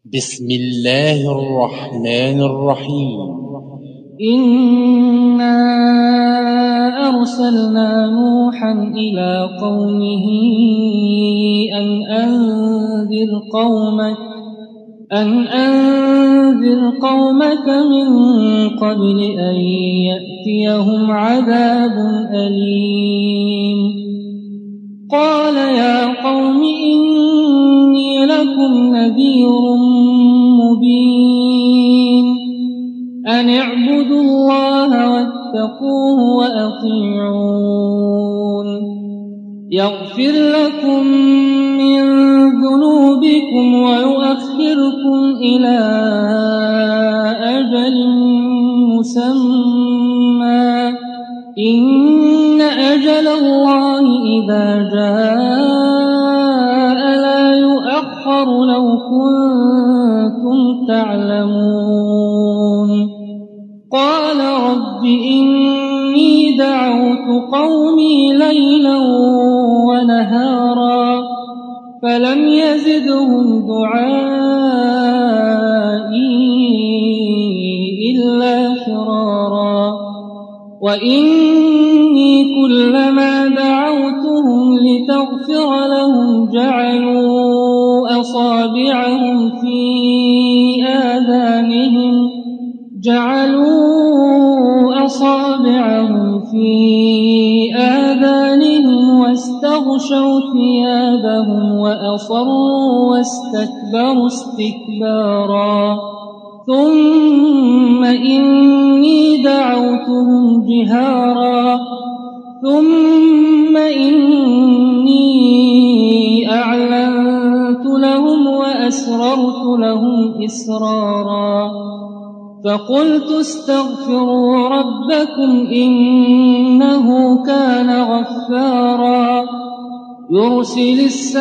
بسم الله الرحمن الرحيم. إنا أرسلنا نوحا إلى قومه أن أنذر قومك من قبل أن يأتيهم عذاب أليم. قال يا قوم إني لكم نذير مبين أن اعبدوا الله واتقوه وأطيعون يغفر لكم من ذنوبكم ويؤخركم إلى أجل مسمى إن أجل الله إذا جاء لا يؤخر لو كنتم تعلمون. قال رب إني دعوت قومي ليلا ونهارا فلم يزدهم دعائي إلا فرارا وإني كلما دعوتهم لتغفر لهم جعلوا أصابعهم في آذانهم واستغشوا ثيابهم وأصروا واستكبروا استكبارا ثم إني دعوتهم جهارا ثم إني أعلنت لهم وأسررت لهم إسرارا فقلت استغفروا ربكم إنه كان غفارا يرسل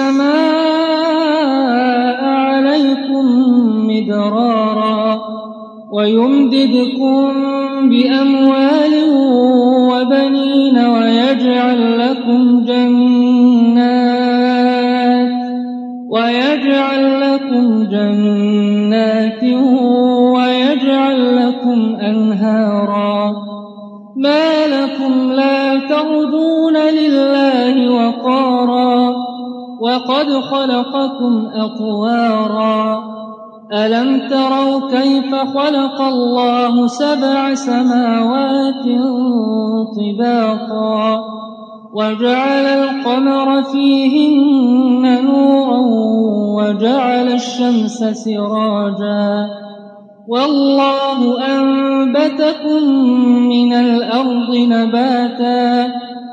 السماء عليكم مدرارا ويمددكم بأموال وبنين ويجعل لكم جنات ويجعل لكم أنهارا ما لكم لا ترجون لله وقارا وقد خلقكم أطوارا ألم تروا كيف خلق الله 7 سماوات طباقا وجعل القمر فيهن نورا وجعل الشمس سراجا والله أنبتكم من الأرض نباتا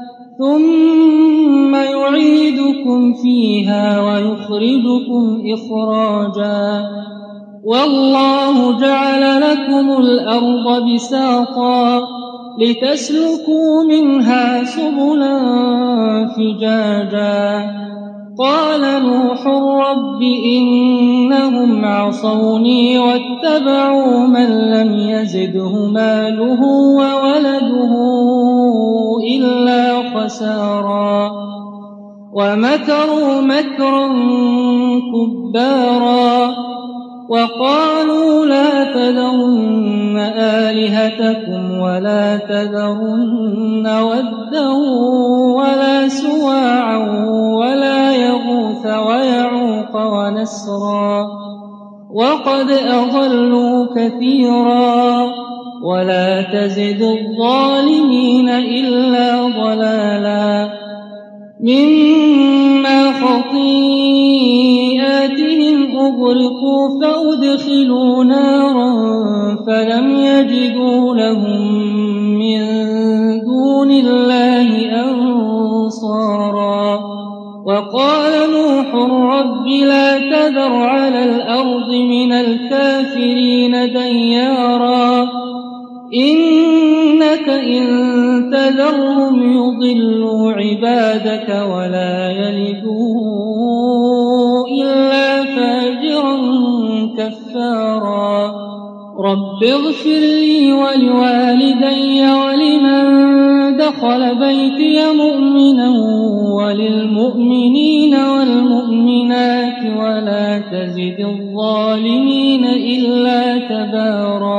ثم يعيدكم فيها ويخرجكم إخراجا والله جعل لكم الأرض بساطا لتسلكوا منها سبلا فجاجا قال نوح رب إنهم عصوني واتبعوا من لم يزده ماله وولده إلا خسارا ومكروا مكرا كبارا وقالوا لا تذرن آلهتكم ولا تذرن ودا ولا سواعا ولا يغوث ويعوق ونسرا وقد أضلوا كثيرا ولا تزد الظالمين إلا ضلالا مما خطيئاتهم أغرقوا فأدخلوا نارا فلم يجدوا لهم من دون الله أنصارا وقال نوح رب لا تذر على الأرض من الكافرين ديارا إنك إن تذرهم يضلوا عبادك ولا يلدوا إلا فاجرا كفارا رب اغفر لي ولوالدي ولمن دخل بيتي مؤمنا وللمؤمنين والمؤمنات ولا تزد الظالمين إلا تبارا